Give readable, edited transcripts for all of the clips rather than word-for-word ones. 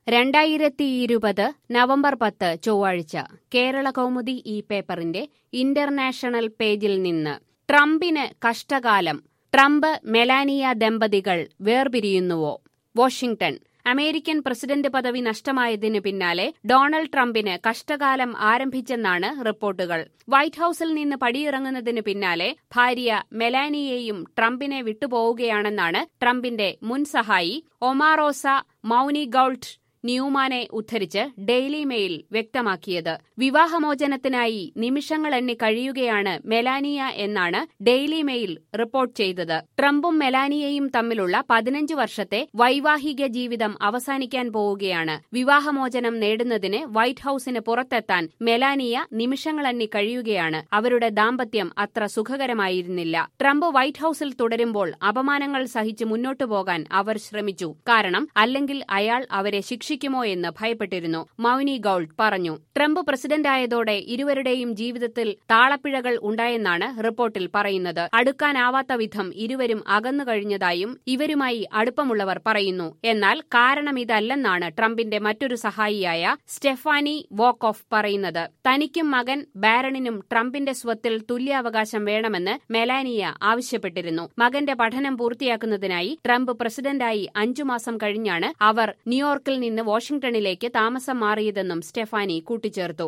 2020 November 10 ചൊവ്വാഴ്ച കേരള കൗമുദി ഈ പേപ്പറിന്റെ ഇന്റർനാഷണൽ പേജിൽ നിന്ന് ട്രംപിന് കഷ്ടകാലം. ട്രംപ് മെലാനിയ ദമ്പതികൾ വേർപിരിയുന്നുവോ? വാഷിംഗ്ടൺ. അമേരിക്കൻ പ്രസിഡന്റ് പദവി നഷ്ടമായതിനു പിന്നാലെ ഡൊണാൾഡ് ട്രംപിന് കഷ്ടകാലം ആരംഭിച്ചെന്നാണ് റിപ്പോർട്ടുകൾ. വൈറ്റ് ഹൌസിൽ നിന്ന് പടിയിറങ്ങുന്നതിന് പിന്നാലെ ഭാര്യ മെലാനിയയും ട്രംപിനെ വിട്ടുപോവുകയാണെന്നാണ് ട്രംപിന്റെ മുൻ സഹായി ഒമാറോസ മൌനിഗൌൾട്ട് ന്യൂമാനെ ഉദ്ധരിച്ച് ഡെയിലി മെയിൽ വ്യക്തമാക്കിയത്. വിവാഹമോചനത്തിനായി നിമിഷങ്ങളെണ്ണി കഴിയുകയാണ് മെലാനിയ എന്നാണ് ഡെയിലി മെയിൽ റിപ്പോർട്ട് ചെയ്തത്. ട്രംപും മെലാനിയയും തമ്മിലുള്ള 15 വർഷത്തെ വൈവാഹിക ജീവിതം അവസാനിക്കാൻ പോവുകയാണ്. വിവാഹമോചനം നേടുന്നതിന് വൈറ്റ് ഹൌസിന് പുറത്തെത്താൻ മെലാനിയ നിമിഷങ്ങളെണ്ണി കഴിയുകയാണ്. അവരുടെ ദാമ്പത്യം അത്ര സുഖകരമായിരുന്നില്ല. ട്രംപ് വൈറ്റ് ഹൌസിൽ തുടരുമ്പോൾ അപമാനങ്ങൾ സഹിച്ച് മുന്നോട്ടു പോകാൻ അവർ ശ്രമിച്ചു. കാരണം അല്ലെങ്കിൽ അയാൾ അവരെ ശിക്ഷിക്കുമോ എന്ന് ഭയപ്പെട്ടിരുന്നു, മൌനിഗൌൾട്ട് പറഞ്ഞു. ട്രംപ് പ്രസിഡന്റായതോടെ ഇരുവരുടെയും ജീവിതത്തിൽ താളപ്പിഴകൾ ഉണ്ടായെന്നാണ് റിപ്പോർട്ടിൽ പറയുന്നത്. അടുക്കാനാവാത്ത വിധം ഇരുവരും അകന്നു കഴിഞ്ഞതായും ഇവരുമായി അടുപ്പമുള്ളവർ പറയുന്നു. എന്നാൽ കാരണമിതല്ലെന്നാണ് ട്രംപിന്റെ മറ്റൊരു സഹായിയായ സ്റ്റെഫാനി വോക്കോഫ് പറയുന്നത്. തനിക്കും മകൻ ബാരണിനും ട്രംപിന്റെ സ്വത്തിൽ തുല്യാവകാശം വേണമെന്ന് മെലാനിയ ആവശ്യപ്പെട്ടിരുന്നു. മകന്റെ പഠനം പൂർത്തിയാക്കുന്നതിനായി ട്രംപ് പ്രസിഡന്റായി 5 മാസം കഴിഞ്ഞാണ് അവർ ന്യൂയോർക്കിൽ നിന്ന് വാഷിംഗ്ടണിലേക്ക് താമസം മാറിയതെന്നും സ്റ്റെഫാനി കൂട്ടിച്ചേർത്തു.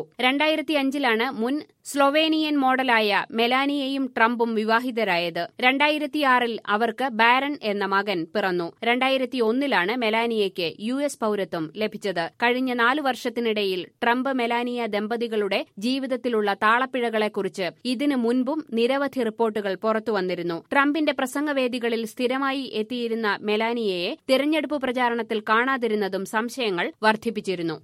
2005 മുൻ സ്ലൊവേനിയൻ മോഡലായ മെലാനിയയും ട്രംപും വിവാഹിതരായത്. 2006 അവർക്ക് ബാരൺ എന്ന മകൻ പിറന്നു. 2001 മെലാനിയയ്ക്ക് US പൌരത്വം ലഭിച്ചത്. കഴിഞ്ഞ 4 വർഷത്തിനിടയിൽ ട്രംപ് മെലാനിയ ദമ്പതികളുടെ ജീവിതത്തിലുള്ള താളപ്പിഴകളെക്കുറിച്ച് ഇതിനു മുൻപും നിരവധി റിപ്പോർട്ടുകൾ പുറത്തുവന്നിരുന്നു. ട്രംപിന്റെ പ്രസംഗവേദികളിൽ സ്ഥിരമായി എത്തിയിരുന്ന മെലാനിയയെ തിരഞ്ഞെടുപ്പ് പ്രചാരണത്തിൽ കാണാതിരുന്നതും സംശയങ്ങൾ വർദ്ധിപ്പിച്ചിരുന്നു.